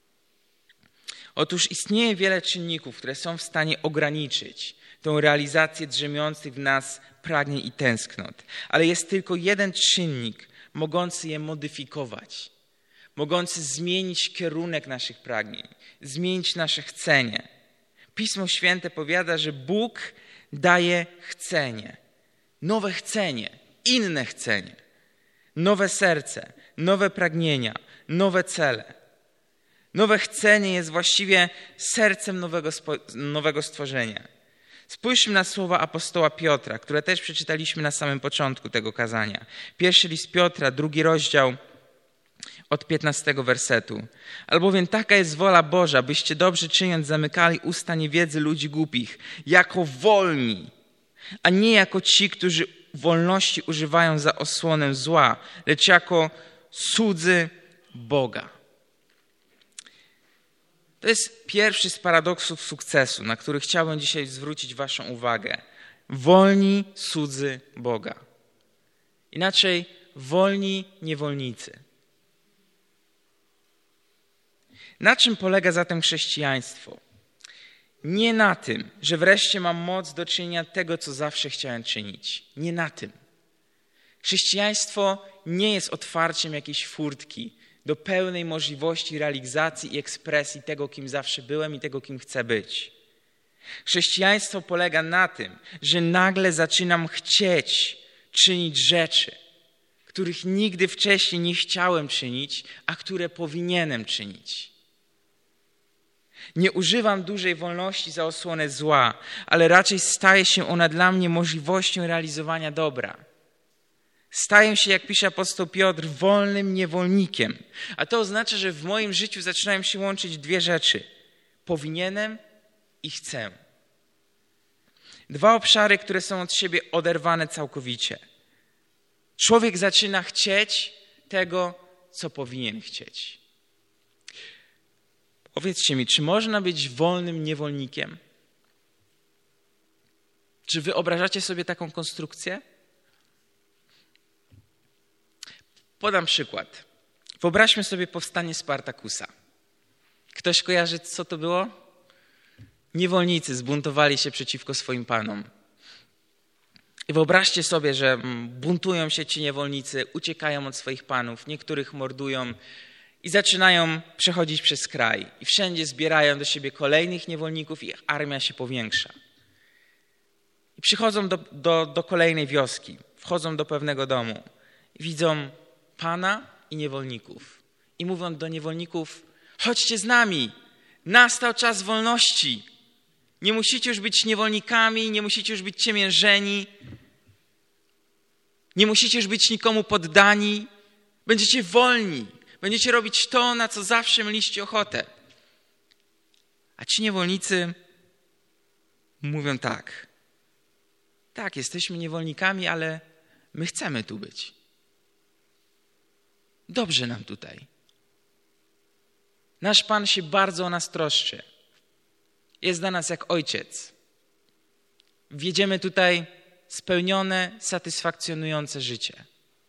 Otóż istnieje wiele czynników, które są w stanie ograniczyć tą realizację drzemiących w nas pragnień i tęsknot. Ale jest tylko jeden czynnik mogący je modyfikować, mogący zmienić kierunek naszych pragnień, zmienić nasze chcenie. Pismo Święte powiada, że Bóg daje chcenie, nowe chcenie, inne chcenie, nowe serce, nowe pragnienia, nowe cele. Nowe chcenie jest właściwie sercem nowego, spo, nowego stworzenia. Spójrzmy na słowa apostoła Piotra, które też przeczytaliśmy na samym początku tego kazania. Pierwszy list Piotra, drugi rozdział, od piętnastego wersetu. Albowiem taka jest wola Boża, byście dobrze czyniąc zamykali usta niewiedzy ludzi głupich, jako wolni, a nie jako ci, którzy wolności używają za osłonę zła, lecz jako słudzy Boga. To jest pierwszy z paradoksów sukcesu, na który chciałbym dzisiaj zwrócić waszą uwagę. Wolni słudzy Boga. Inaczej, wolni niewolnicy. Na czym polega zatem chrześcijaństwo? Nie na tym, że wreszcie mam moc do czynienia tego, co zawsze chciałem czynić. Nie na tym. Chrześcijaństwo nie jest otwarciem jakiejś furtki do pełnej możliwości realizacji i ekspresji tego, kim zawsze byłem i tego, kim chcę być. Chrześcijaństwo polega na tym, że nagle zaczynam chcieć czynić rzeczy, których nigdy wcześniej nie chciałem czynić, a które powinienem czynić. Nie używam dużej wolności za osłonę zła, ale raczej staje się ona dla mnie możliwością realizowania dobra. Staję się, jak pisze apostoł Piotr, wolnym niewolnikiem. A to oznacza, że w moim życiu zaczynają się łączyć dwie rzeczy. Powinienem i chcę. Dwa obszary, które są od siebie oderwane całkowicie. Człowiek zaczyna chcieć tego, co powinien chcieć. Powiedzcie mi, czy można być wolnym niewolnikiem? Czy wyobrażacie sobie taką konstrukcję? Podam przykład. Wyobraźmy sobie powstanie Spartakusa. Ktoś kojarzy, co to było? Niewolnicy zbuntowali się przeciwko swoim panom. I wyobraźcie sobie, że buntują się ci niewolnicy, uciekają od swoich panów, niektórych mordują, I zaczynają przechodzić przez kraj. I wszędzie zbierają do siebie kolejnych niewolników i ich armia się powiększa. I przychodzą do, do, do kolejnej wioski. Wchodzą do pewnego domu. I widzą pana i niewolników. I mówią do niewolników, chodźcie z nami. Nastał czas wolności. Nie musicie już być niewolnikami, nie musicie już być ciemiężeni. Nie musicie już być nikomu poddani. Będziecie wolni. Będziecie robić to, na co zawsze mieliście ochotę. A ci niewolnicy mówią tak. Tak, jesteśmy niewolnikami, ale my chcemy tu być. Dobrze nam tutaj. Nasz Pan się bardzo o nas troszczy. Jest dla nas jak ojciec. Wiedziemy tutaj spełnione, satysfakcjonujące życie.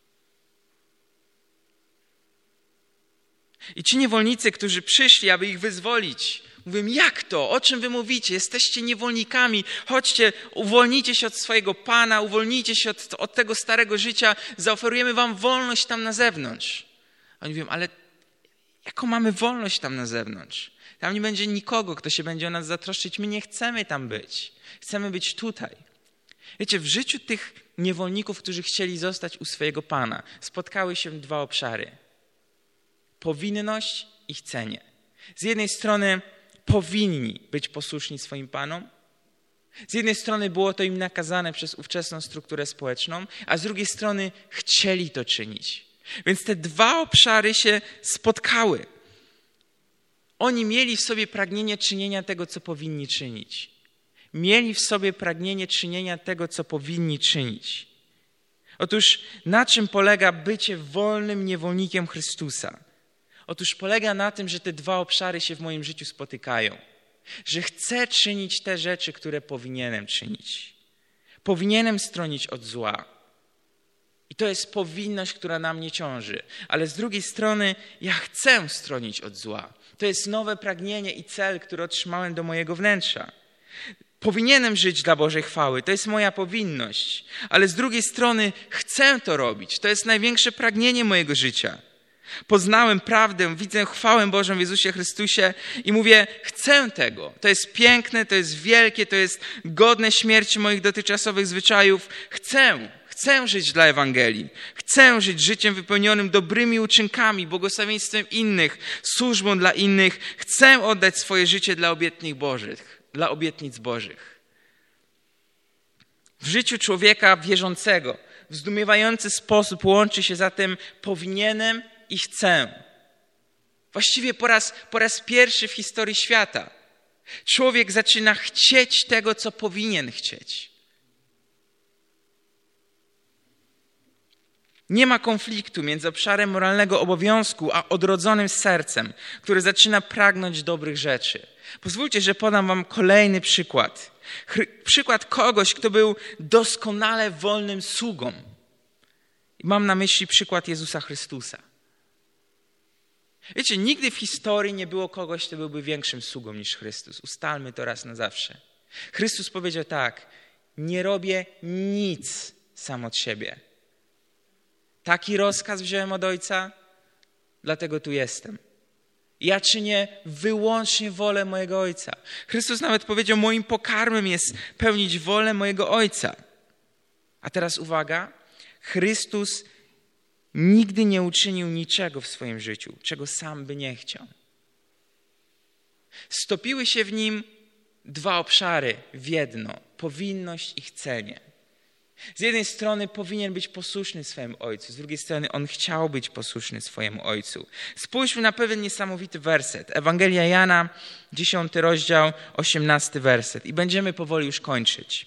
I ci niewolnicy, którzy przyszli, aby ich wyzwolić, mówią, jak to? O czym wy mówicie? Jesteście niewolnikami. Chodźcie, uwolnijcie się od swojego Pana, uwolnijcie się od, od tego starego życia. Zaoferujemy wam wolność tam na zewnątrz. A oni mówią, ale jaką mamy wolność tam na zewnątrz? Tam nie będzie nikogo, kto się będzie o nas zatroszczyć. My nie chcemy tam być. Chcemy być tutaj. Wiecie, w życiu tych niewolników, którzy chcieli zostać u swojego Pana, spotkały się dwa obszary. Powinność i chcenie. Z jednej strony powinni być posłuszni swoim panom. Z jednej strony było to im nakazane przez ówczesną strukturę społeczną, a z drugiej strony chcieli to czynić. Więc te dwa obszary się spotkały. Oni mieli w sobie pragnienie czynienia tego, co powinni czynić. Mieli w sobie pragnienie czynienia tego, co powinni czynić. Otóż na czym polega bycie wolnym niewolnikiem Chrystusa? Otóż polega na tym, że te dwa obszary się w moim życiu spotykają. Że chcę czynić te rzeczy, które powinienem czynić. Powinienem stronić od zła. I to jest powinność, która na mnie ciąży. Ale z drugiej strony ja chcę stronić od zła. To jest nowe pragnienie i cel, który otrzymałem do mojego wnętrza. Powinienem żyć dla Bożej chwały. To jest moja powinność. Ale z drugiej strony chcę to robić. To jest największe pragnienie mojego życia. Poznałem prawdę, widzę chwałę Bożą w Jezusie Chrystusie i mówię, chcę tego. To jest piękne, to jest wielkie, to jest godne śmierci moich dotychczasowych zwyczajów. Chcę, chcę żyć dla Ewangelii. Chcę żyć życiem wypełnionym dobrymi uczynkami, błogosławieństwem innych, służbą dla innych. Chcę oddać swoje życie dla obietnic Bożych, dla obietnic Bożych. W życiu człowieka wierzącego w zdumiewający sposób łączy się zatem powinienem i chcę. Właściwie po raz, po raz pierwszy w historii świata człowiek zaczyna chcieć tego, co powinien chcieć. Nie ma konfliktu między obszarem moralnego obowiązku a odrodzonym sercem, które zaczyna pragnąć dobrych rzeczy. Pozwólcie, że podam wam kolejny przykład. Chry- przykład kogoś, kto był doskonale wolnym sługą. I mam na myśli przykład Jezusa Chrystusa. Wiecie, nigdy w historii nie było kogoś, kto byłby większym sługą niż Chrystus. Ustalmy to raz na zawsze. Chrystus powiedział tak, nie robię nic sam od siebie. Taki rozkaz wziąłem od Ojca, dlatego tu jestem. Ja czynię wyłącznie wolę mojego Ojca. Chrystus nawet powiedział, moim pokarmem jest pełnić wolę mojego Ojca. A teraz uwaga, Chrystus nigdy nie uczynił niczego w swoim życiu, czego sam by nie chciał. Stopiły się w nim dwa obszary w jedno, powinność i chcenie. Z jednej strony powinien być posłuszny swojemu ojcu, z drugiej strony on chciał być posłuszny swojemu ojcu. Spójrzmy na pewien niesamowity werset. Ewangelia Jana, dziesiąty rozdział, osiemnasty werset. I będziemy powoli już kończyć.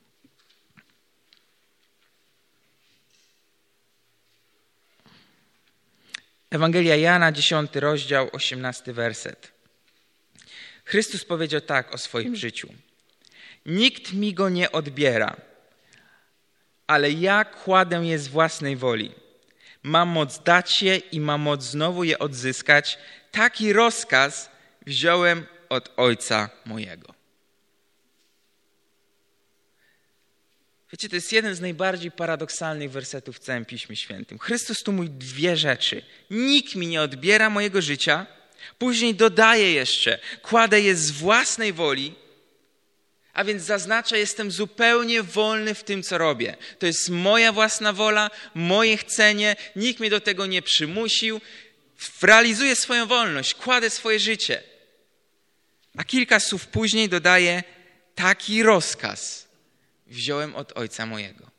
Ewangelia Jana, dziesiąty rozdział, osiemnasty werset. Chrystus powiedział tak o swoim życiu. Nikt mi go nie odbiera, ale ja kładę je z własnej woli. Mam moc dać je i mam moc znowu je odzyskać. Taki rozkaz wziąłem od Ojca mojego. Wiecie, to jest jeden z najbardziej paradoksalnych wersetów w całym Piśmie Świętym. Chrystus tu mówi dwie rzeczy. Nikt mi nie odbiera mojego życia, później dodaje jeszcze, kładę je z własnej woli, a więc zaznacza, jestem zupełnie wolny w tym, co robię. To jest moja własna wola, moje chcenie, nikt mnie do tego nie przymusił. Realizuję swoją wolność, kładę swoje życie. A kilka słów później dodaje, taki rozkaz wziąłem od Ojca mojego.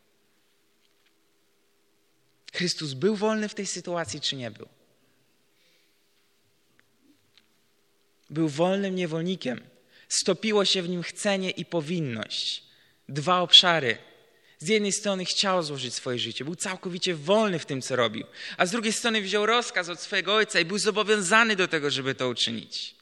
Chrystus był wolny w tej sytuacji, czy nie był? Był wolnym niewolnikiem. Stopiło się w nim chcenie i powinność. Dwa obszary. Z jednej strony chciał złożyć swoje życie, był całkowicie wolny w tym, co robił, a z drugiej strony wziął rozkaz od swojego Ojca i był zobowiązany do tego, żeby to uczynić.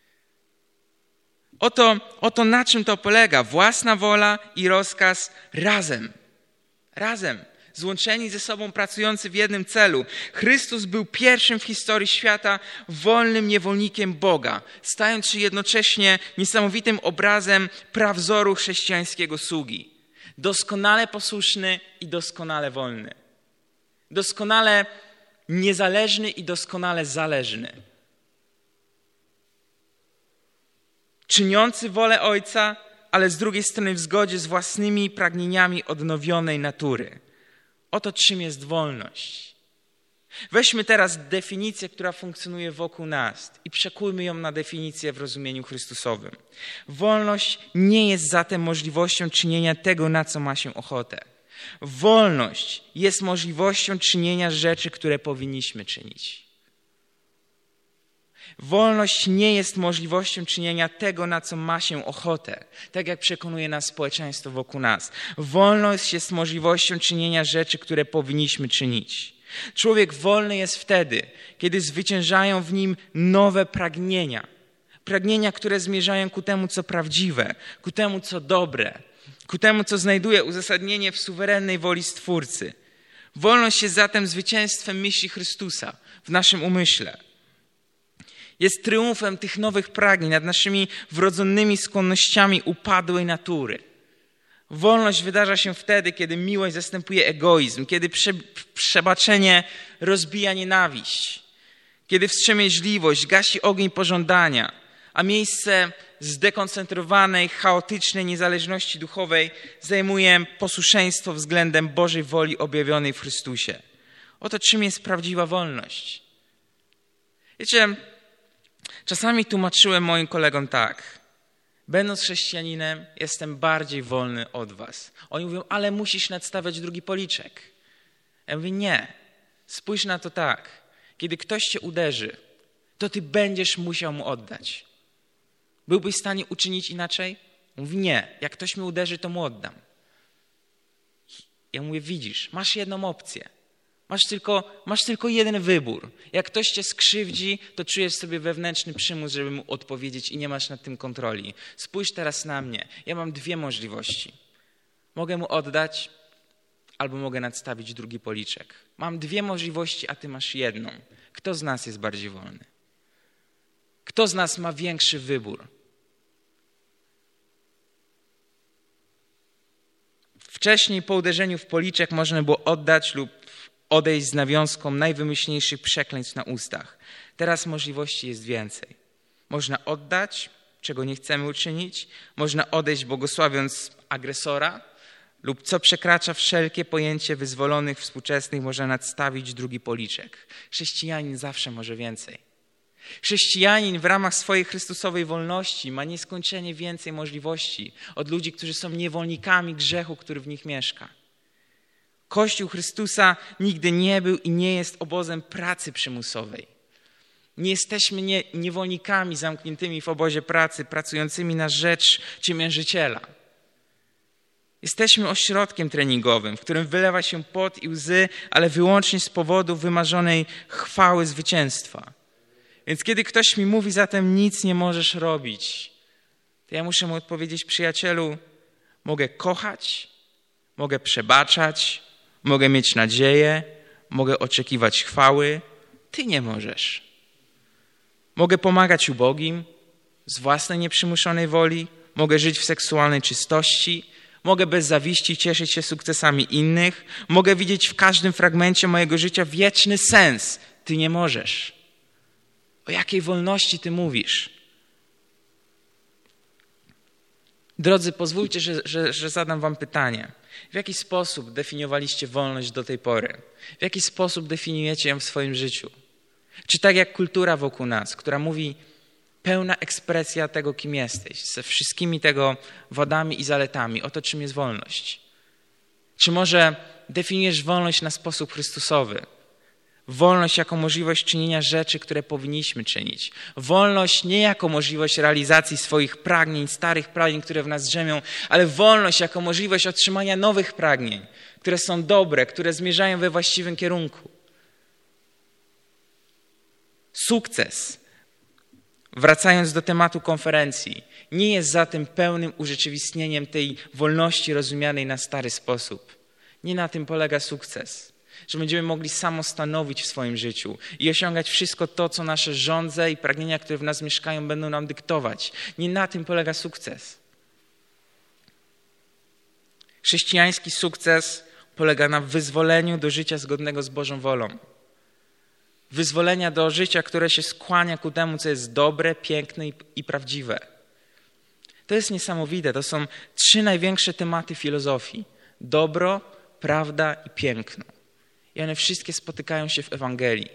Oto, oto na czym to polega. Własna wola i rozkaz razem. Razem. Złączeni ze sobą, pracujący w jednym celu. Chrystus był pierwszym w historii świata wolnym niewolnikiem Boga, stając się jednocześnie niesamowitym obrazem prawzoru chrześcijańskiego sługi. Doskonale posłuszny i doskonale wolny. Doskonale niezależny i doskonale zależny. Czyniący wolę Ojca, ale z drugiej strony w zgodzie z własnymi pragnieniami odnowionej natury. Oto czym jest wolność. Weźmy teraz definicję, która funkcjonuje wokół nas i przekujmy ją na definicję w rozumieniu Chrystusowym. Wolność nie jest zatem możliwością czynienia tego, na co ma się ochotę. Wolność jest możliwością czynienia rzeczy, które powinniśmy czynić. Wolność nie jest możliwością czynienia tego, na co ma się ochotę, tak jak przekonuje nas społeczeństwo wokół nas. Wolność jest możliwością czynienia rzeczy, które powinniśmy czynić. Człowiek wolny jest wtedy, kiedy zwyciężają w nim nowe pragnienia. Pragnienia, które zmierzają ku temu, co prawdziwe, ku temu, co dobre, ku temu, co znajduje uzasadnienie w suwerennej woli Stwórcy. Wolność jest zatem zwycięstwem myśli Chrystusa w naszym umyśle. Jest triumfem tych nowych pragnień nad naszymi wrodzonymi skłonnościami upadłej natury. Wolność wydarza się wtedy, kiedy miłość zastępuje egoizm, kiedy prze, przebaczenie rozbija nienawiść, kiedy wstrzemięźliwość gasi ogień pożądania, a miejsce zdekoncentrowanej, chaotycznej niezależności duchowej zajmuje posłuszeństwo względem Bożej woli objawionej w Chrystusie. Oto czym jest prawdziwa wolność. Wiecie, czasami tłumaczyłem moim kolegom tak. Będąc chrześcijaninem, jestem bardziej wolny od was. Oni mówią, ale musisz nadstawiać drugi policzek. Ja mówię, nie. Spójrz na to tak. Kiedy ktoś cię uderzy, to ty będziesz musiał mu oddać. Byłbyś w stanie uczynić inaczej? Mówi, nie. Jak ktoś mnie uderzy, to mu oddam. Ja mówię, widzisz, masz jedną opcję. Masz tylko, masz tylko jeden wybór. Jak ktoś cię skrzywdzi, to czujesz sobie wewnętrzny przymus, żeby mu odpowiedzieć i nie masz nad tym kontroli. Spójrz teraz na mnie. Ja mam dwie możliwości. Mogę mu oddać, albo mogę nadstawić drugi policzek. Mam dwie możliwości, a ty masz jedną. Kto z nas jest bardziej wolny? Kto z nas ma większy wybór? Wcześniej po uderzeniu w policzek można było oddać lub odejść z nawiązką najwymyślniejszych przekleństw na ustach. Teraz możliwości jest więcej. Można oddać, czego nie chcemy uczynić. Można odejść błogosławiąc agresora lub co przekracza wszelkie pojęcie wyzwolonych współczesnych, można nadstawić drugi policzek. Chrześcijanin zawsze może więcej. Chrześcijanin w ramach swojej Chrystusowej wolności ma nieskończenie więcej możliwości od ludzi, którzy są niewolnikami grzechu, który w nich mieszka. Kościół Chrystusa nigdy nie był i nie jest obozem pracy przymusowej. Nie jesteśmy nie, niewolnikami zamkniętymi w obozie pracy, pracującymi na rzecz ciemiężyciela. Jesteśmy ośrodkiem treningowym, w którym wylewa się pot i łzy, ale wyłącznie z powodu wymarzonej chwały zwycięstwa. Więc kiedy ktoś mi mówi, zatem nic nie możesz robić, to ja muszę mu odpowiedzieć, przyjacielu, mogę kochać, mogę przebaczać, mogę mieć nadzieję, mogę oczekiwać chwały, ty nie możesz. Mogę pomagać ubogim z własnej nieprzymuszonej woli, mogę żyć w seksualnej czystości, Mogę bez zawiści cieszyć się sukcesami innych. Mogę widzieć w każdym fragmencie mojego życia wieczny sens. Ty nie możesz. O jakiej wolności ty mówisz? Drodzy, pozwólcie, że, że, że zadam wam pytanie. W jaki sposób definiowaliście wolność do tej pory? W jaki sposób definiujecie ją w swoim życiu? Czy tak jak kultura wokół nas, która mówi pełna ekspresja tego, kim jesteś, ze wszystkimi tego wadami i zaletami, oto czym jest wolność? Czy może definiujesz wolność na sposób chrystusowy? Wolność jako możliwość czynienia rzeczy, które powinniśmy czynić. Wolność nie jako możliwość realizacji swoich pragnień, starych pragnień, które w nas drzemią, ale wolność jako możliwość otrzymania nowych pragnień, które są dobre, które zmierzają we właściwym kierunku. Sukces, wracając do tematu konferencji, nie jest zatem pełnym urzeczywistnieniem tej wolności rozumianej na stary sposób. Nie na tym polega sukces. Że będziemy mogli samostanowić w swoim życiu i osiągać wszystko to, co nasze żądze i pragnienia, które w nas mieszkają, będą nam dyktować. Nie na tym polega sukces. Chrześcijański sukces polega na wyzwoleniu do życia zgodnego z Bożą wolą. Wyzwolenia do życia, które się skłania ku temu, co jest dobre, piękne i, i prawdziwe. To jest niesamowite. To są trzy największe tematy filozofii. Dobro, prawda i piękno. I one wszystkie spotykają się w Ewangelii.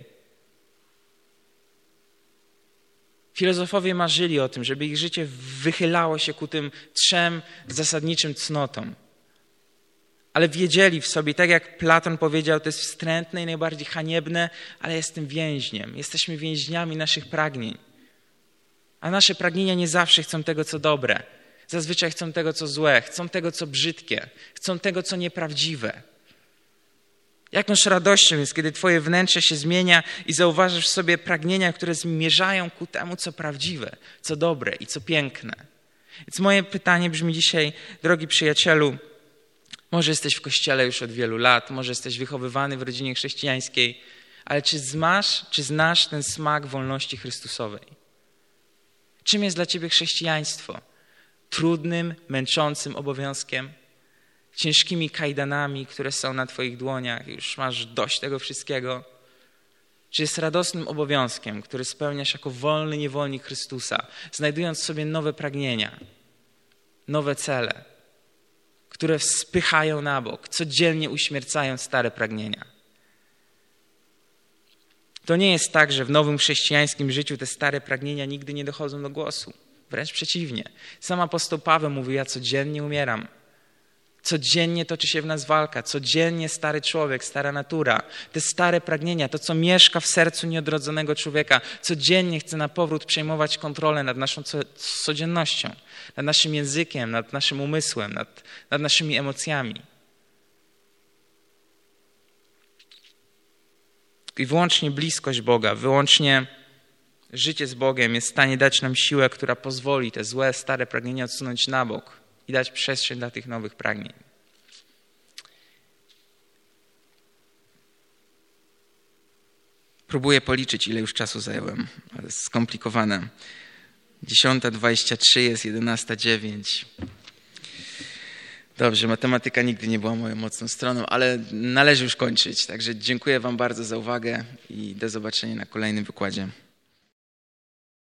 Filozofowie marzyli o tym, żeby ich życie wychylało się ku tym trzem zasadniczym cnotom. Ale wiedzieli w sobie, tak jak Platon powiedział, to jest wstrętne i najbardziej haniebne, ale jestem więźniem. Jesteśmy więźniami naszych pragnień. A nasze pragnienia nie zawsze chcą tego, co dobre. Zazwyczaj chcą tego, co złe. Chcą tego, co brzydkie. Chcą tego, co nieprawdziwe. Jakąż radością jest, kiedy twoje wnętrze się zmienia i zauważysz w sobie pragnienia, które zmierzają ku temu, co prawdziwe, co dobre i co piękne. Więc moje pytanie brzmi dzisiaj, drogi przyjacielu, może jesteś w kościele już od wielu lat, może jesteś wychowywany w rodzinie chrześcijańskiej, ale czy znasz, czy znasz ten smak wolności Chrystusowej? Czym jest dla ciebie chrześcijaństwo? Trudnym, męczącym obowiązkiem? Ciężkimi kajdanami, które są na twoich dłoniach, już masz dość tego wszystkiego? Czy jest radosnym obowiązkiem, który spełniasz jako wolny niewolnik Chrystusa, znajdując w sobie nowe pragnienia, nowe cele, które spychają na bok, codziennie uśmiercają stare pragnienia? To nie jest tak, że w nowym chrześcijańskim życiu te stare pragnienia nigdy nie dochodzą do głosu. Wręcz przeciwnie. Sam apostoł Paweł mówi, ja codziennie umieram. Codziennie toczy się w nas walka, codziennie stary człowiek, stara natura, te stare pragnienia, to co mieszka w sercu nieodrodzonego człowieka, codziennie chce na powrót przejmować kontrolę nad naszą codziennością, nad naszym językiem, nad naszym umysłem, nad, nad naszymi emocjami. I wyłącznie bliskość Boga, wyłącznie życie z Bogiem jest w stanie dać nam siłę, która pozwoli te złe, stare pragnienia odsunąć na bok i dać przestrzeń dla tych nowych pragnień. Próbuję policzyć, ile już czasu zająłem, ale jest skomplikowane. Dziesiąta dwadzieścia trzy jest jedenasta dziewięć. Dobrze, matematyka nigdy nie była moją mocną stroną, ale należy już kończyć. Także dziękuję wam bardzo za uwagę i do zobaczenia na kolejnym wykładzie.